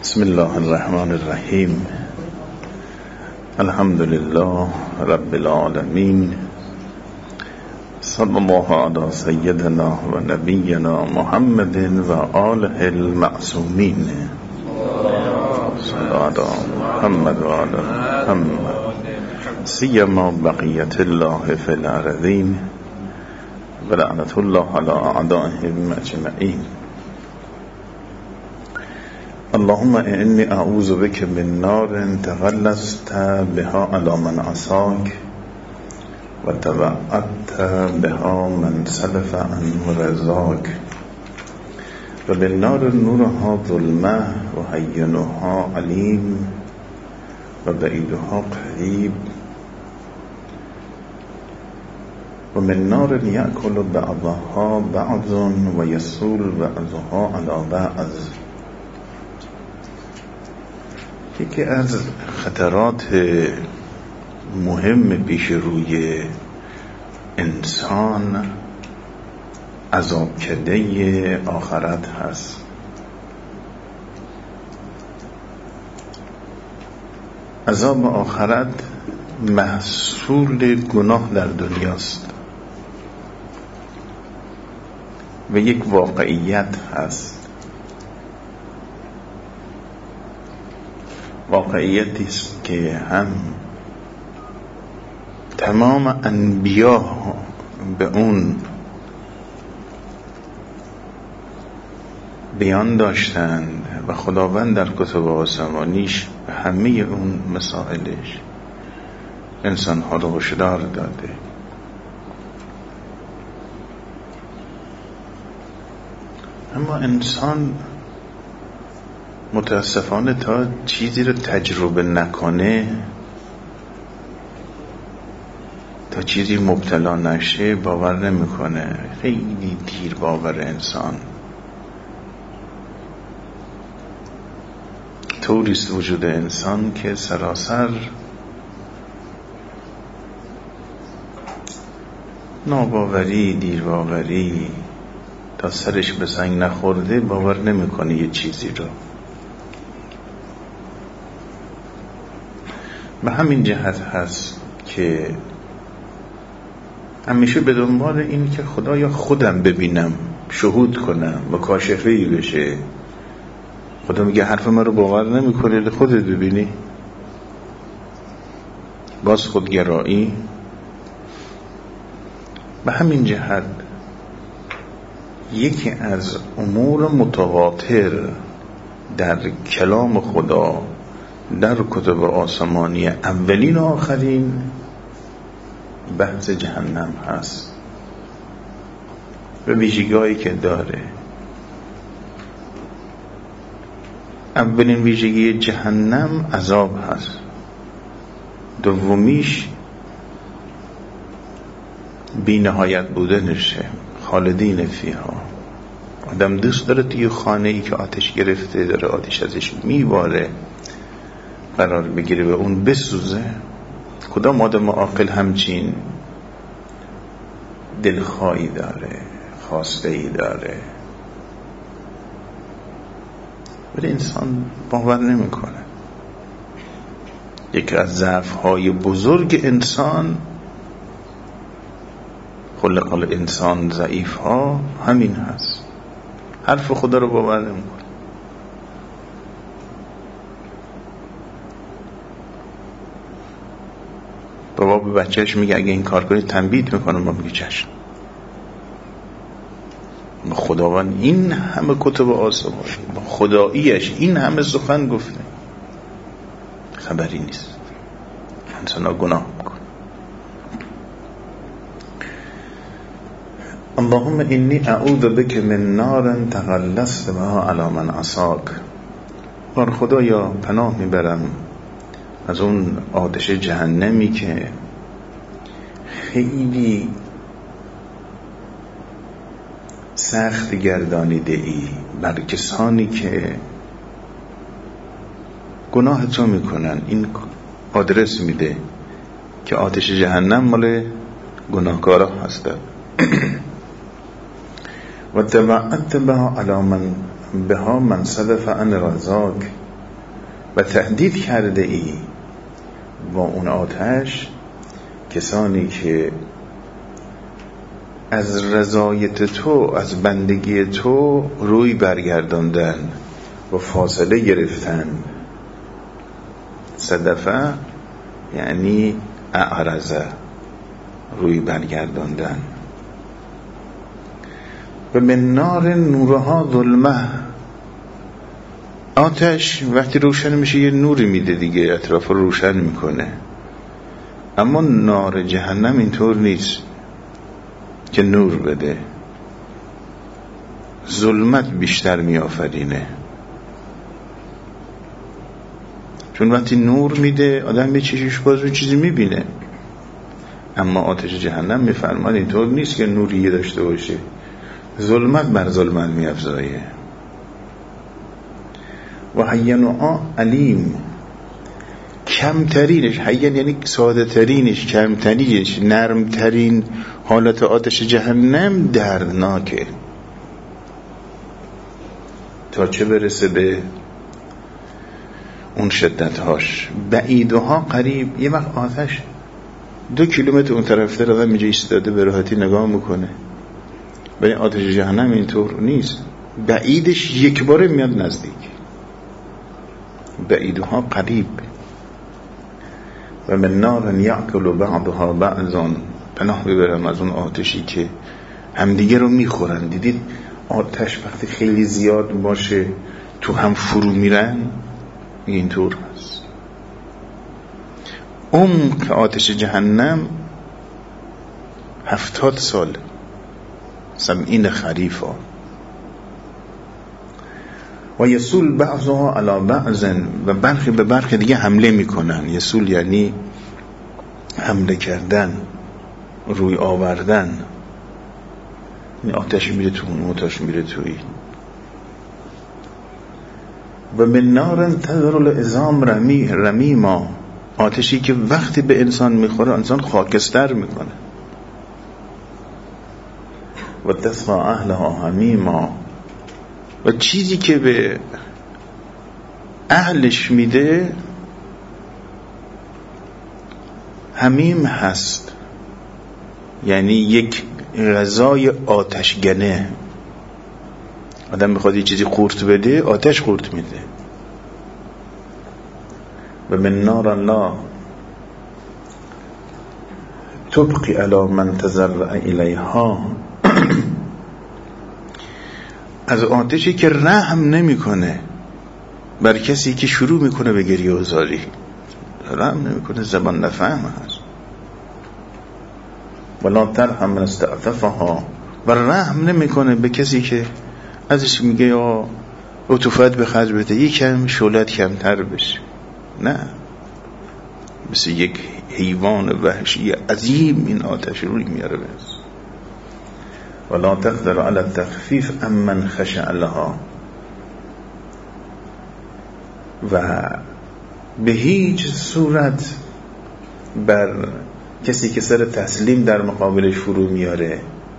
بسم الله الرحمن الرحیم. الحمد لله رب العالمین. صلی الله علی سیدنا و نبینا محمد و آله المعصومین. صلی علی محمد و آل محمد سیما بقیت الله فی الارضین و لعنت الله علی اعدائهم اجمعین. اللهم انی اعوذ بک من نار تغلظت بها علی من عصاک و توعدت بها من سلف عن رضاک و بالنار نورها ظلمه و هینها علیم و بعیدها قریب و من نار یأکل بعضها بعض و یسول بعضها علی بعض. یکی از خطرات مهم پیش روی انسان عذاب کده آخرت هست. عذاب آخرت محصول گناه در دنیاست و یک واقعیت هست. واقعیتی است که هم تمام انبیا به اون بیان داشتند و خداوند در کتب آسمانیش به همه اون مسائلش انسان‌ها رو هشدار داده. اما انسان متاسفانه تا چیزی رو تجربه نکنه، تا چیزی مبتلا نشه باور نمیکنه. خیلی دیر باور انسان. طوریست وجود انسان که سراسر ناباوری، دیرباوری، تا سرش به سنگ نخورده باور نمیکنه یه چیزی رو. به همین جهت هست که همیشه به دنبال این که خدایا خودم ببینم، شهود کنم، مکاشفه‌ای بشه. خدا میگه حرف من رو باور نمی‌کنی، خودت ببینی. باز خودگرایی. به همین جهت یکی از امور متواتر در کلام خدا در کتب آسمانی اولین و آخرین بحث جهنم هست و ویژگی‌هایی که داره. اولین ویژگی جهنم عذاب هست. دومیش بی نهایت بودنشه، خالدین فیها. آدم دوست داره توی خانه‌ای که آتش گرفته داره آتش ازش میباره قرار بگیره و اون بسوزه. کدام آدم عاقل همچین دلخواهی داره، خواسته‌ای داره؟ ولی انسان باور نمیکنه. یکی از ضعف‌های بزرگ انسان، خلق الانسان ضعیف‌ها، همین هست. حرف خدا رو باور نمیکنه. بابا به بچهش میگه اگه این کار کنی تنبیهت میکنم، ما میگه چشم. خداوند این همه کتب آسمانی با خداییش این همه سخن گفته، خبری نیست. انسان ها گناه میکن. اللهم انی اعوذ بک من نار تغلظت بها علی من عصاک. بار خدایا پناه میبرم از اون آتش جهنمی که خیلی سخت گردانیده ای بر کسانی که گناه تو میکنن. این آدرس میده که آتش جهنم مال گناهکارا هست. و توعدت بها علی من بها من سلف عن رضاک و تهدید کرده ای با اون آتش کسانی که از رضایت تو، از بندگی تو روی برگرداندن و فاصله گرفتن. صدفه یعنی اعرضه، روی برگرداندن. و من نار نورها ظلمه، آتش وقتی روشن میشه یه نوری میده دیگه، اطراف رو روشن میکنه. اما نار جهنم اینطور نیست که نور بده، ظلمت بیشتر میآفرینه. چون وقتی نور میده آدم به چشمش باز چیزی میبینه، اما آتش جهنم میفرماد اینطور نیست که نوری داشته باشه، ظلمت بر ظلمت میافزایه. و حین و علیم، کمترینش، حین یعنی ساده ترینش، کمترینش، نرمترین حالت آتش جهنم دردناکه، تا چه برسه به اون شدتهاش. بعیدها قریب، یه وقت آتش 2 کیلومتر اون طرف تر آدم اینجا ایستاده به راحتی نگاه میکنه، ولی آتش جهنم اینطور نیست، بعیدش یک باره میاد نزدیک. بعیدها قریب. و من نار یأکل بعضها بعضا، پناه ببرم از اون آتشی که همدیگه رو میخورن. دیدید آتش وقتی خیلی زیاد باشه تو هم فرو میرن، اینطور هست. عمق آتش جهنم 70 سال، 70 خریفا. و یسول بعضها علی بعض، و برخی به برخی دیگه حمله میکنن. یسول یعنی حمله کردن، روی آوردن. این آتش میره تو اون، آتش میره تو این. و من نار تذر العظام رمیما، آتشی که وقتی به انسان میخوره انسان خاکستر میکنه. و تسقى اهلها حمیما، و چیزی که به اهلش میده حمیم هست، یعنی یک غذای آتشگنه. آدم میخواد یه چیزی قورت بده، آتش قورت میده. و من نار الله تبقی علی من تزرع الیها، از آتشی که رحم نمیکنه بر کسی که شروع میکنه به گریه و زاری، رحم نمیکنه، زبان نفهم هست. ولا ترحم من استعطفها، و رحم نمیکنه به کسی که ازش میگه یا عطوفت به خرج بده، یکم شولت کمتر بشه. نه، مثل یک حیوان وحشی عظیم این آتش روی میاره بس. ولا تقدر على التخفیف امن خشع لها، و به هیچ صورت بر کسی که سر تسلیم در مقابلش فرو میاره،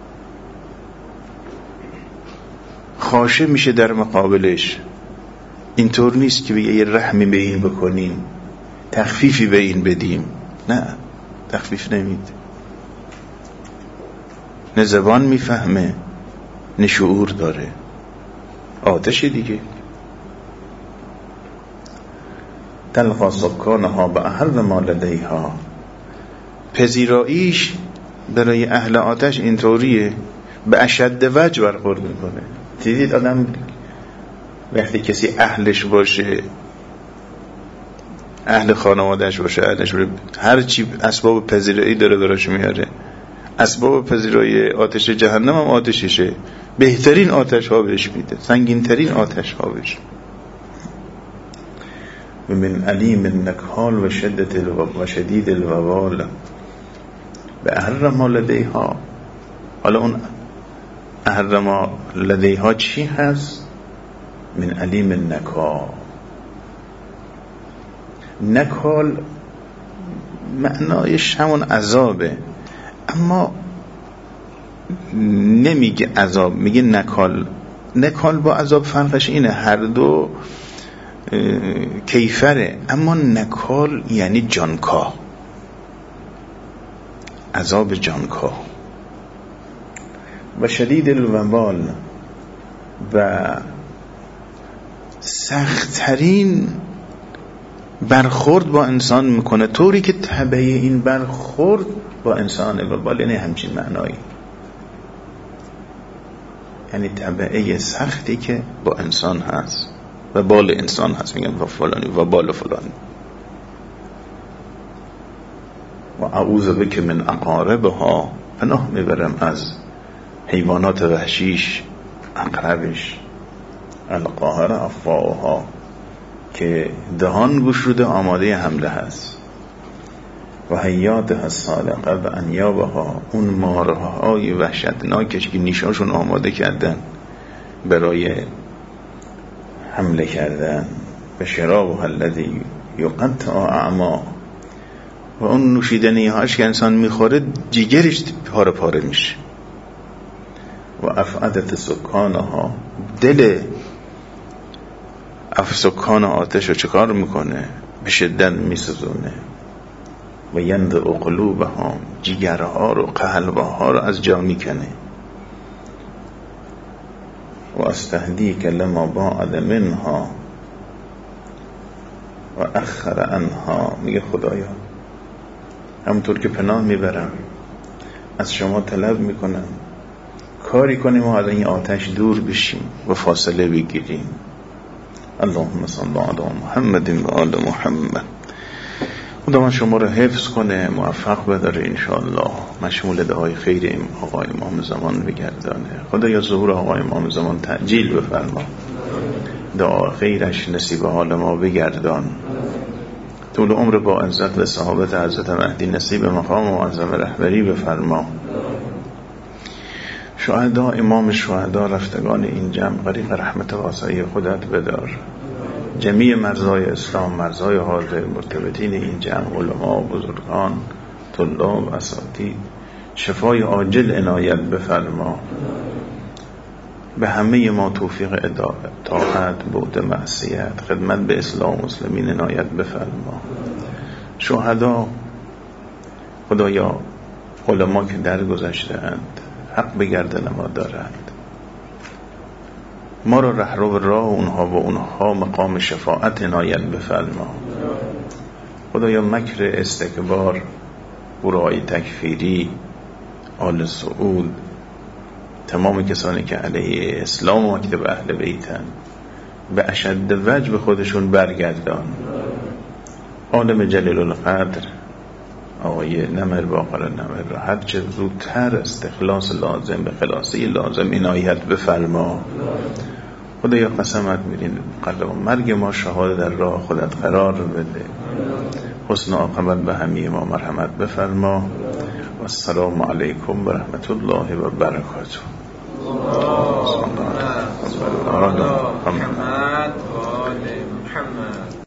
خاشع میشه در مقابلش، اینطور نیست که بگه یه رحمی به این بکنیم، تخفیفی به این بدیم. نه، تخفیف نمیده، نه زبان میفهمه نه شعور داره. آتش دیگه. تلقى سکانها به احر ما لدیها، پذیراییش برای اهل آتش اینطوریه، به اشد وجه برخورد میکنه. دیدید آدم وقتی کسی اهلش باشه، اهل خانوادهش باشه، اهلش باشه، هر چی اسباب پذیرایی داره براش میاره. اسباب پذیرایی آتش جهنم هم آتششه، بهترین آتش ها بهش میده، سنگین ترین آتش ها بهش. و من علیم النکال و شدید الوبال به احر ما لدیها. حالا اون احر ما لدیها چی هست؟ من علیم النکال. نکال معنایش همون عذابه، اما نمیگه عذاب، میگه نکال. نکال با عذاب فرقش اینه، هر دو کیفره، اما نکال یعنی جانکاه، عذاب جانکاه. و شدید الوبال، و سخت‌ترین برخورد با انسان میکنه، طوری که تبع این برخورد با انسان وبال یعنی همچین معنایی، یعنی تبعه سختی که با انسان هست و بال انسان هست، میگم و فلانی و بال فلانی. و اعوذ بک من عقاربها، پناه میبرم از حیوانات وحشیش، عقربش، القاهر افواها، که دهان گشوده آماده حمله هست، و حیات السالقه و انیابها، اون مارهای وحشتناکش که نیشاشون آماده کردن برای حمله کردن، و شرابها الذی یقطع اعما، و اون نوشیدنی هاش که انسان میخوره جگرش پاره پاره میشه. و افعدت سکانها، دل سکان آتش رو چکار میکنه؟ به شدت میسوزونه. و یند قلوبها، جگرها رو، قلبها رو از جا میکنه. و استهدیک لما بعد منها و اخر عنها، میگه خدایا همونطور که پناه میبرم از شما طلب میکنم کاری کنیم و از این آتش دور بشیم و فاصله بگیریم. اللهم صل علی محمد و آل محمد. خدا من شما رو حفظ کنه، موفق بداره انشاءالله، مشمول دعای خیر این آقای امام زمان بگردانه. خدا یا ظهور آقای امام زمان تعجیل بفرما، دعا خیرش نصیب حال ما بگردان، طول عمر با عزت و صحابت حضرت مهدی نصیب مقام معظم رهبری بفرما. شهدا، امام شهدا، رفتگان این جمع غریق رحمت واسعی خودت بدار. جمیع مرزای اسلام، مرزای حاضر، مرتبطین این جمع، علما، بزرگان، طلاب، اساتید، شفای عاجل عنایت بفرما. به همه ما توفیق اطاعت، بعد معصیت، خدمت به اسلام و مسلمین عنایت بفرما. شهدا خدایا، علما که درگذشتند حق به گردن ما دارند، ما را رهرو راه اونها و اونها مقام شفاعت عنایت بفرما. خدایا مکر استکبار، برای تکفیری، آل سعود، تمام کسانی که علیه اسلام و مکتب اهل بیتن، به اشد وجه به خودشون برگردان. عالم جلیل القدر آقای نمر باقر نمر را هر چه زودتر استخلاص لازم به خلاصی لازم عنایت بفرما. خدایا قسمت میرین قلب مرگ ما شهاده در راه خودت قرار بده. حسن عاقبت به همه ما مرحمت بفرما. و السلام علیکم و رحمت الله و برکاته. محمد